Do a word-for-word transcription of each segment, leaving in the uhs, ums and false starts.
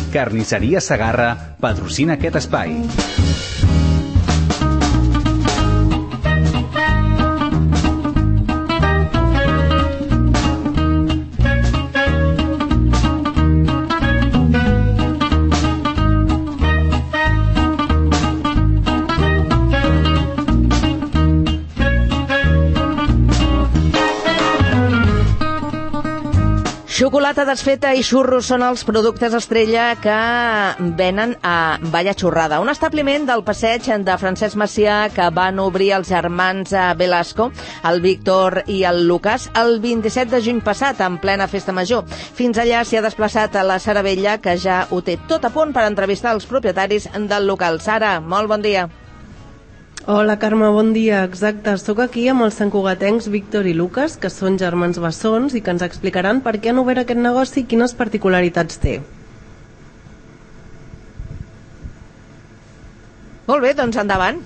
Carnisseria Segarra patrocina aquest espai. Xocolata desfeta i xurros són els productes estrella que venen a Balla Xurrada, un establiment del passeig de Francesc Macià que van obrir els germans Velasco, el Víctor i el Lucas, el vint-i-set de juny passat, en plena festa major. Fins allà s'hi ha desplaçat a la Sara Vella, que ja ho té tot a punt per entrevistar els propietaris del local. Sara, molt bon dia. Hola Carme, bon dia. Exacte, estic aquí amb els santcugatencs Víctor i Lucas, que són germans bessons i que ens explicaran per què han obert aquest negoci i quines particularitats té. Molt bé, doncs endavant.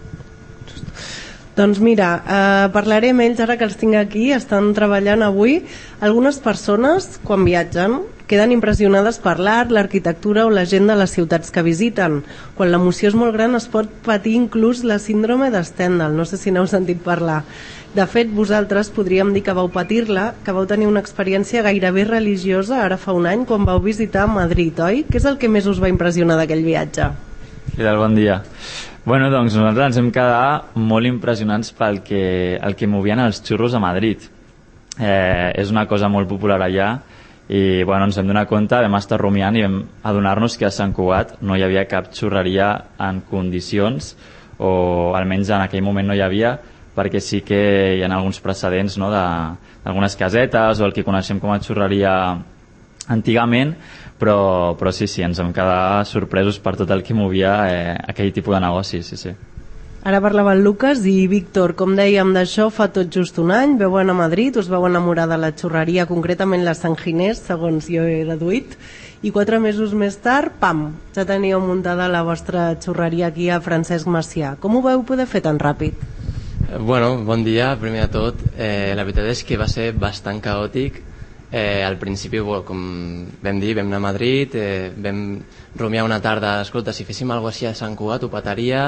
Doncs mira, eh, parlaré amb ells ara que els tinc aquí. Estan treballant avui. Algunes persones, quan viatgen, queden impressionades per l'art, l'arquitectura o la gent de les ciutats que visiten. Quan l'emoció és molt gran es pot patir inclús la síndrome de Stendhal, no sé si n'heu sentit parlar. De fet, vosaltres podríem dir que vau patir-la, que vau tenir una experiència gairebé religiosa ara fa un any quan vau visitar Madrid, oi? Què és el que més us va impressionar d'aquell viatge? Què tal, bon dia. Bueno, doncs nosaltres ens hem quedat molt impressionats pel que, el que movien els xurros a Madrid. Eh, és una cosa molt popular allà i bueno, ens vam donar compte, vam estar rumiant i vam adonar-nos que a Sant Cugat no hi havia cap xurreria en condicions, o almenys en aquell moment no hi havia, perquè sí que hi ha alguns precedents, no, d'algunes casetes o el que coneixem com a xurreria antigament, però, però sí, sí, ens vam quedar sorpresos per tot el que movia eh, aquell tipus de negoci, sí, sí. Ara parlava el Lucas i Víctor, com dèiem, d'això fa tot just un any, veu anar a Madrid, us veu enamorar de la xurreria, concretament la Sant Ginés, segons jo he deduït, i quatre mesos més tard, pam, ja teníeu muntada la vostra xurreria aquí a Francesc Macià. Com ho veu poder fer tan ràpid? Bueno, bon dia, primer de tot. Eh, la veritat és que va ser bastant caòtic. Eh, al principi, bueno, com vam dir, vam anar a Madrid, eh, vam rumiar una tarda, escolta, si féssim alguna cosa així a Sant Cugat, ho petaria,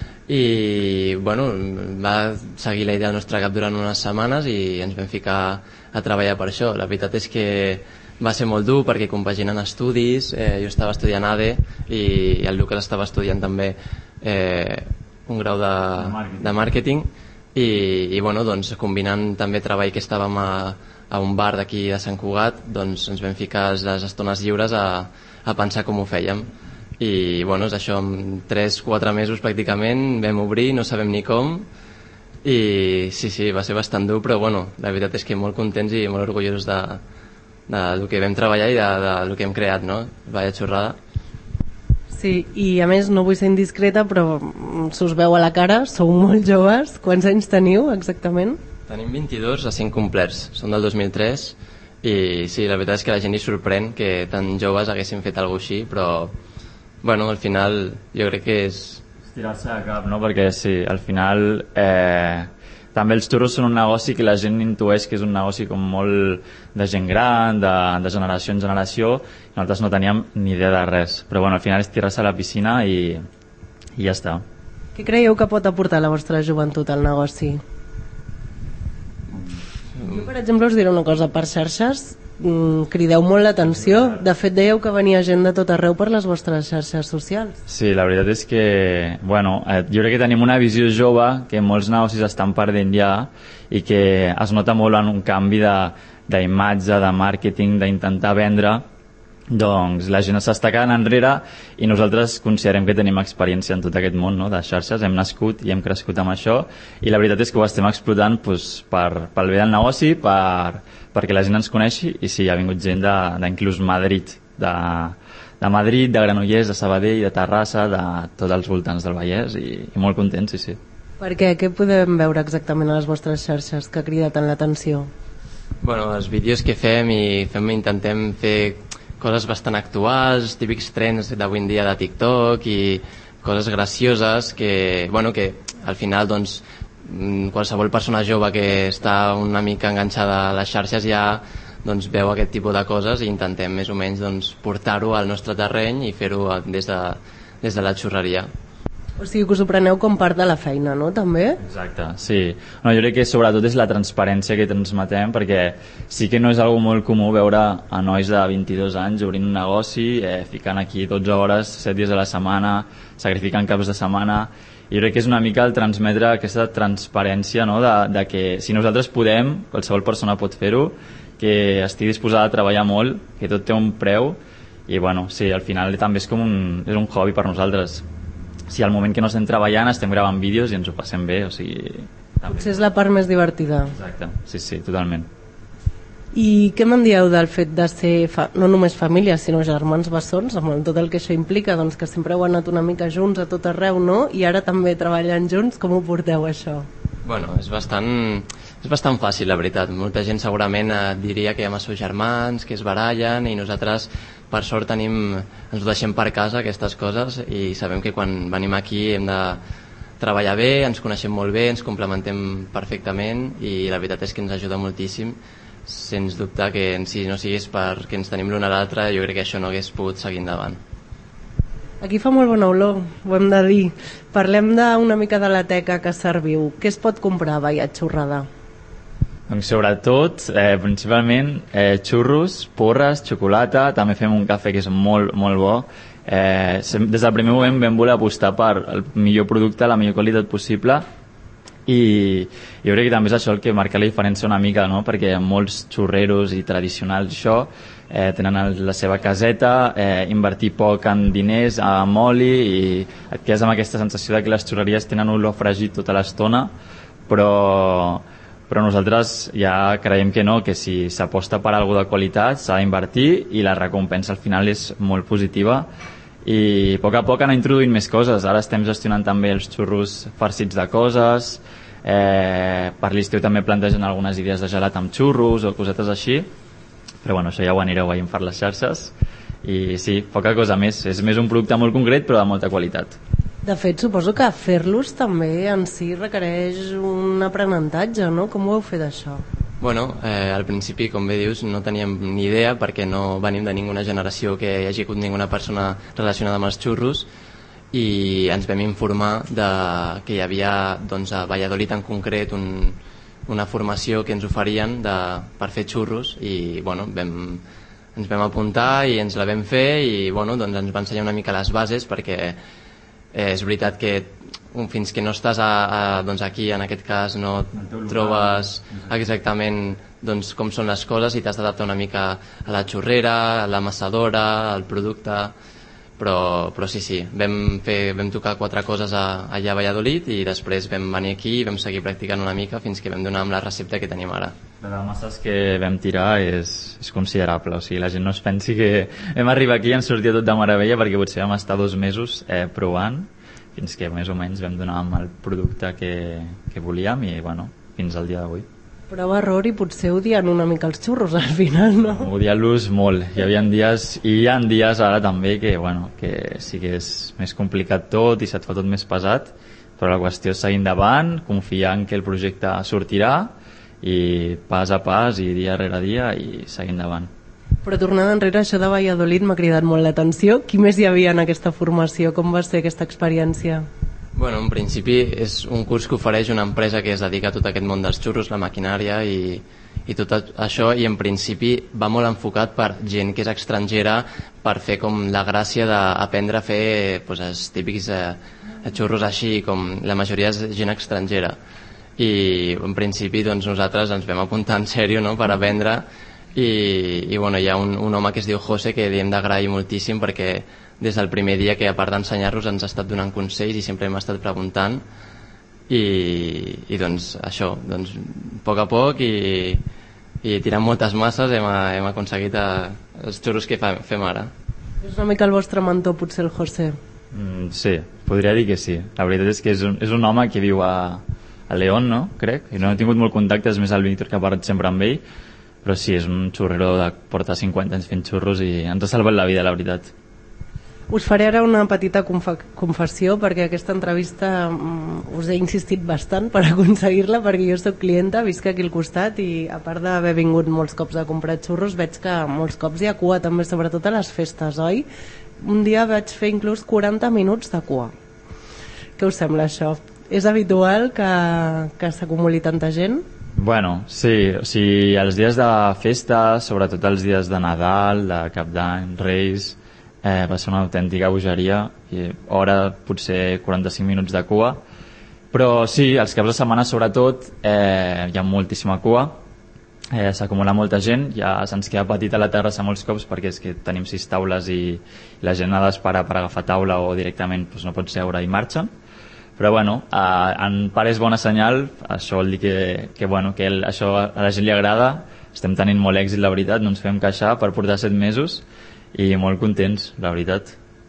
i bueno, va seguir la idea al nostre cap durant unes setmanes i ens vam ficar a treballar per això. La veritat és que va ser molt dur perquè compaginant estudis, eh, jo estava estudiant A D E i el Lucas estava estudiant també eh, un grau de, de màrqueting i, i bueno, doncs, combinant també treball que estàvem a, a un bar d'aquí de Sant Cugat, doncs ens vam ficar les estones lliures a, a pensar com ho fèiem. I bueno, és això, en tres quatre mesos pràcticament vam obrir, no sabem ni com, i sí, sí, va ser bastant dur, però bueno, la veritat és que molt contents i molt orgullosos de, de, del que vam treballar i de, de, del que hem creat, no? Vaya xorrada. Sí, i a més no vull ser indiscreta, però se us veu a la cara, sou molt joves. Quants anys teniu exactament? Tenim vint-i-dos a cinc complets, són del dos mil tres, i sí, la veritat és que la gent hi sorprèn que tan joves haguessin fet alguna cosa així, però bueno, al final jo crec que és estirar-se de cap, no? Perquè sí, al final eh, també els xurros són un negoci que la gent intueix que és un negoci com molt de gent gran, de, de generació en generació, i nosaltres no teníem ni idea de res, però bueno, al final és tirar-se a la piscina i, i ja està. Què creieu que pot aportar la vostra joventut al negoci? Jo, per exemple, us diré una cosa, per xarxes crideu molt l'atenció. De fet, dèieu que venia gent de tot arreu per les vostres xarxes socials. Sí, la veritat és que bueno, eh, jo crec que tenim una visió jove que molts negocis estan perdent ja i que es nota molt en un canvi d'imatge, de màrqueting, d'intentar vendre. Doncs la gent s'està quedant enrere i nosaltres considerem que tenim experiència en tot aquest món, no? De xarxes, hem nascut i hem crescut amb això i la veritat és que ho estem explotant doncs, per, pel bé del negoci, per, perquè la gent ens coneixi i sí, ha vingut gent d'inclús Madrid, de, de Madrid, de Granollers, de Sabadell, de Terrassa, de tots els voltants del Vallès i, i molt contents, sí, sí. Per què? Què podem veure exactament a les vostres xarxes que crida tant l'atenció? Bueno, els vídeos que fem i fem, intentem fer coses bastant actuals, típics trends d'avui en dia de TikTok i coses gracioses que, bueno, que al final doncs, qualsevol persona jove que està una mica enganxada a les xarxes ja doncs, veu aquest tipus de coses i intentem més o menys doncs, portar-ho al nostre terreny i fer-ho des de, des de la xurreria. O sigui que us ho preneu com part de la feina, no? També? Exacte, sí. No, jo crec que sobretot és la transparència que transmetem, perquè sí que no és algo molt comú veure a nois de vint-i-dos anys obrint un negoci, eh, ficant aquí dotze hores, set dies a la setmana, sacrificant caps de setmana. I jo crec que és una mica el transmetre aquesta transparència, no? de, de que si nosaltres podem, qualsevol persona pot fer-ho, que estigui disposada a treballar molt, que tot té un preu, i bueno, sí, al final també és com un, és un hobby per nosaltres. Si al moment que no estem treballant estem gravant vídeos i ens ho passem bé, o sigui... També. Potser és la part més divertida. Exacte, sí, sí, totalment. I què me'n dieu del fet de ser fa... no només família, sinó germans bessons, amb tot el que això implica, doncs que sempre heu anat una mica junts a tot arreu, no? I ara també treballant junts, com ho porteu això? Bueno, és bastant, és bastant fàcil, la veritat. Molta gent segurament eh, diria que hi ha massos germans, que es barallen, i nosaltres, per sort, tenim, ens ho deixem per casa, aquestes coses, i sabem que quan venim aquí hem de treballar bé, ens coneixem molt bé, ens complementem perfectament, i la veritat és que ens ajuda moltíssim. Sens dubte que si no sigués perquè ens tenim l'un a l'altre, jo crec que això no hagués pogut seguir endavant. Aquí fa molt bona olor, ho hem de dir. Parlem d'una mica de la teca que serviu. Què es pot comprar a Valla Xurrada? Doncs sobretot, eh, principalment, eh, xurros, porres, xocolata, també fem un cafè que és molt, molt bo. Eh, des del primer moment vam voler apostar per el millor producte, la millor qualitat possible, i jo crec que també és això el que marca la diferència una mica, no? Perquè molts xurreros i tradicionals això eh, tenen la seva caseta, eh, invertir poc en diners, en oli, i et quedes amb aquesta sensació de que les xurreries tenen olor fregit tota l'estona, però, però nosaltres ja creiem que no, que si s'aposta per alguna de qualitat s'ha d'invertir i la recompensa al final és molt positiva. I a poc a poc han introduït més coses. Ara estem gestionant també els xurros farcits de coses, eh, per l'estiu també plantegen algunes idees de gelat amb xurros o cosetes així, però bueno, això ja ho anireu veient per les xarxes. I sí, poca cosa més, és més un producte molt concret però de molta qualitat. De fet, suposo que fer-los també en si requereix un aprenentatge, no? Com ho heu fet això? Bueno, eh, al principi, com bé dius, no teníem ni idea perquè no venim de ninguna generació que hi hagi hagut ninguna persona relacionada amb els xurros, i ens vam informar de que hi havia doncs, a Valladolid en concret un, una formació que ens oferien de, per fer xurros, i bueno, vam, ens vam apuntar i ens la vam fer, i bueno, doncs ens va ensenyar una mica les bases, perquè eh, és veritat que fins que no estàs a, a, doncs aquí, en aquest cas, no trobes exactament doncs, com són les coses i t'has d'adaptar una mica a la xurrera, a l'amassadora, al producte, però, però sí, sí, vam, fer, vam tocar quatre coses a, allà a Valladolid i després vam venir aquí i vam seguir practicant una mica fins que vam donar amb la recepta que tenim ara. La de masses que vam tirar és, és considerable, o sigui, la gent no es pensi que hem arribat aquí i ens sortia tot de meravella, perquè potser vam estar dos mesos eh, provant fins que més o menys vam donar amb el producte que, que volíem, i bueno, fins al dia d'avui. Prova error i potser odien una mica els xurros al final, no? Odiant-los molt. Hi havia dies, i hi ha dies ara també que, bueno, que sí que és més complicat tot i se't fa tot més pesat, però la qüestió és seguir endavant, confiant que el projecte sortirà, i pas a pas i dia rere dia i seguir endavant. Però tornant enrere, això de Valladolid m'ha cridat molt l'atenció. Qui més hi havia en aquesta formació? Com va ser aquesta experiència? Bueno, en principi és un curs que ofereix una empresa que es dedica a tot aquest món dels xurros, la maquinària i, i tot això, i en principi va molt enfocat per gent que és estrangera, per fer com la gràcia d'aprendre a fer pues, els típics eh, xurros així, com la majoria és gent estrangera. I en principi doncs, nosaltres ens vam apuntar en sèrio, no?, per aprendre, i, i bueno, hi ha un, un home que es diu José que li hem d'agrair moltíssim perquè des del primer dia, que a part d'ensenyar-nos ens ha estat donant consells i sempre hem estat preguntant, i, i doncs això, doncs, a poc a poc i, i tirant moltes masses hem, hem aconseguit a, els xurros que fa, fem ara. És una mica el vostre mentor, potser, el José? Mm, sí, podria dir que sí. La veritat és que és un, és un home que viu a, a León, no? Crec, i no he tingut molt contacte, és més el Víctor que ha parlat sempre amb ell, però sí, és un xurrero de portar cinquanta anys fent xurros i ens ha salvat la vida, la veritat. Us faré ara una petita confessió, perquè aquesta entrevista um, us he insistit bastant per aconseguir-la, perquè jo soc clienta, visc aquí al costat i a part d'haver vingut molts cops a comprar xurros, veig que molts cops hi ha cua també, sobretot a les festes, oi? Un dia vaig fer inclús quaranta minuts de cua. Què us sembla això? És habitual que, que s'acumuli tanta gent? Bueno, sí, o sigui, els dies de festa, sobretot els dies de Nadal, de Cap d'Any, Reis, eh, va ser una autèntica bogeria, i hora potser quaranta-cinc minuts de cua, però sí, els caps de setmana sobretot eh, hi ha moltíssima cua, eh, s'acumula molta gent, ja se'ns queda petita la terrassa molts cops perquè és que tenim sis taules i, i la gent ha d'esperar per agafar taula o directament doncs, no pot seure i marxen. Però bueno, eh, en part és bona senyal, això vol dir que, que, bueno, que el, això a la gent li agrada, estem tenint molt èxit, la veritat, no ens fem queixar per portar set mesos i molt contents, la veritat.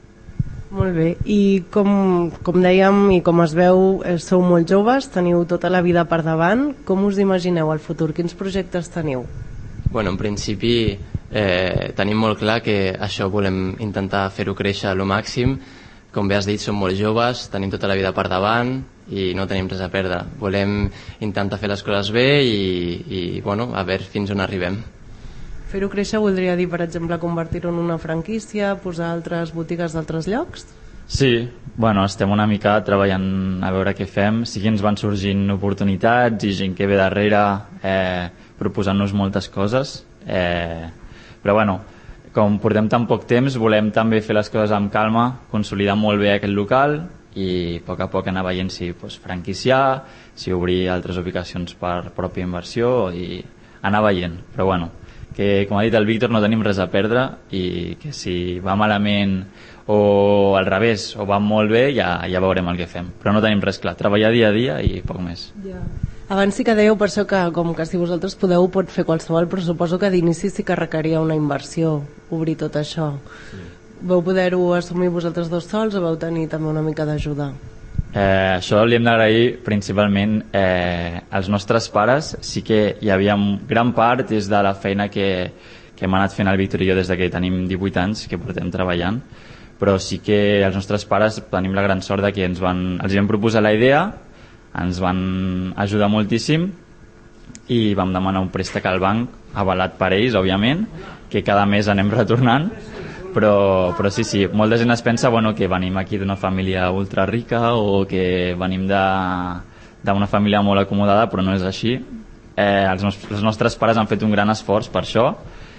Molt bé, i com, com dèiem i com es veu, eh, sou molt joves, teniu tota la vida per davant, com us imagineu el futur? Quins projectes teniu? Bueno, en principi eh, tenim molt clar que això volem intentar fer-ho créixer al màxim. Com bé has dit, som molt joves, tenim tota la vida per davant i no tenim res a perdre. Volem intentar fer les coses bé i, i bueno, a veure fins on arribem. Fer-ho créixer voldria dir, per exemple, convertir-ho en una franquícia, posar altres botigues d'altres llocs? Sí, bueno, estem una mica treballant a veure què fem. Sí que ens van sorgint oportunitats i gent que ve darrere eh, proposant-nos moltes coses. Eh, però bueno, com portem tan poc temps, volem també fer les coses amb calma, consolidar molt bé aquest local i a poc a poc anar veient si pues, franquiciar, si obrir altres ubicacions per pròpia inversió i anar veient. Però bueno, que com ha dit el Víctor no tenim res a perdre i que si va malament o al revés o va molt bé ja, ja veurem el que fem, però no tenim res clar, treballar dia a dia i poc més. Yeah. Abans sí que dèieu per això que com que si vosaltres podeu pot fer qualsevol, però suposo que d'inici sí que requeria una inversió obrir tot això. Sí. Vau poder-ho assumir vosaltres dos sols o vau tenir també una mica d'ajuda? Eh, això li hem d'agrair principalment eh, als nostres pares. Sí que hi havia gran part des de la feina que, que hem anat fent el Víctor i jo des de que tenim divuit anys que portem treballant, però sí que els nostres pares tenim la gran sort de que ens van, els vam proposar la idea, ens van ajudar moltíssim i vam demanar un préstec al banc avalat per ells, òbviament, que cada mes anem retornant. Però, però sí, sí, molta gent es pensa bueno, que venim aquí d'una família ultra rica o que venim d'una família molt acomodada, però no és així. Eh, els, nos els nostres pares han fet un gran esforç per això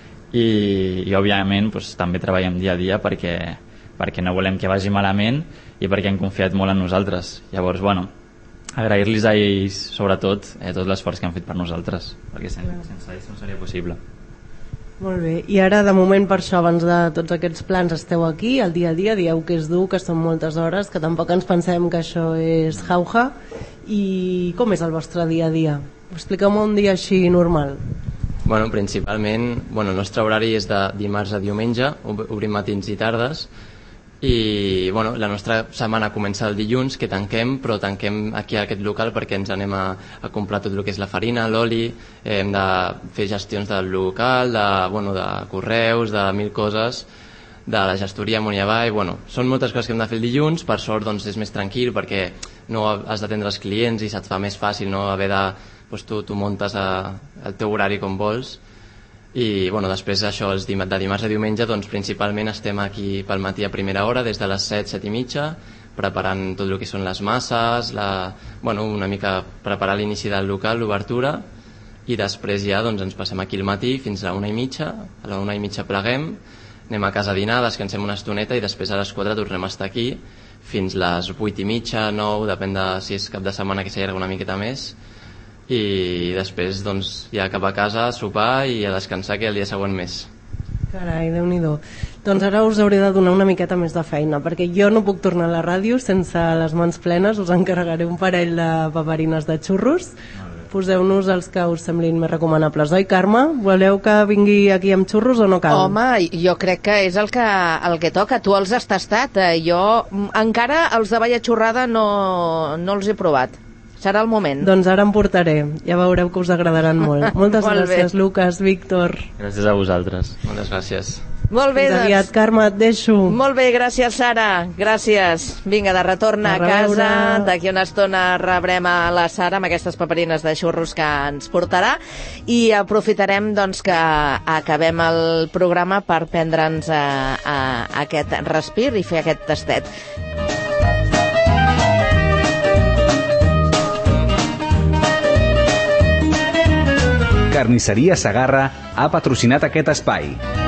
i, i òbviament pues, també treballem dia a dia perquè, perquè no volem que vagi malament i perquè han confiat molt en nosaltres. Llavors, bueno, agrair-los a ells sobretot eh, tot l'esforç que han fet per nosaltres, perquè sense, sense ells no seria possible. Molt bé, i ara de moment per això abans de tots aquests plans esteu aquí, al dia a dia, dieu que és dur, que són moltes hores, que tampoc ens pensem que això és jauja, i com és el vostre dia a dia? Expliqueu-me un dia així normal. Bueno, principalment, bueno, el nostre horari és de dimarts a diumenge, obrim matins i tardes, i bueno, la nostra setmana comença el dilluns, que tanquem, però tanquem aquí a aquest local perquè ens anem a, a comprar tot el que és la farina, l'oli, eh, hem de fer gestions del local, de, bueno, de correus, de mil coses, de la gestoria amunt i avall. Bueno, són moltes coses que hem de fer el dilluns, per sort doncs, és més tranquil perquè no has d'atendre els clients i se't fa més fàcil no haver de... Doncs tu, tu muntes a, el teu horari com vols. I bueno, després això, els dim de dimarts a diumenge doncs, principalment estem aquí pel matí a primera hora des de les set, set i mitja preparant tot el que són les masses la, bueno, una mica preparar l'inici del local, l'obertura i després ja doncs, ens passem aquí al matí fins a la una i mitja, a la una i mitja pleguem, anem a casa a dinar, descansem una estoneta i després a les quatre tornem a estar aquí fins les vuit i mitja, nou, depèn de si és cap de setmana que s'allarga una miqueta més i després doncs, ja cap a casa a sopar i a descansar que el dia següent més. Carai, Déu-n'hi-do. Doncs ara us hauré de donar una miqueta més de feina perquè jo no puc tornar a la ràdio sense les mans plenes, us encarregaré un parell de paperines de xurros. Poseu-nos els que us semblin més recomanables, oi Carme? Voleu que vingui aquí amb xurros o no cal? Home, jo crec que és el que, el que toca, tu els has tastat, jo encara els de Valla Xurrada no, no els he provat. Serà el moment. Doncs ara em portaré, ja veureu que us agradaran molt. Moltes molt gràcies, bé. Lucas, Víctor. Gràcies a vosaltres. Moltes gràcies. Molt bé, Fins doncs. aviat, Carme, et deixo. Molt bé, gràcies, Sara. Gràcies. Vinga, de retorn a, A reveure. casa. D'aquí una estona rebrem a la Sara amb aquestes paperines de xurros que ens portarà i aprofitarem doncs, que acabem el programa per prendre'ns a, a, a aquest respir i fer aquest tastet. Carnisseria Segarra ha patrocinat aquest espai.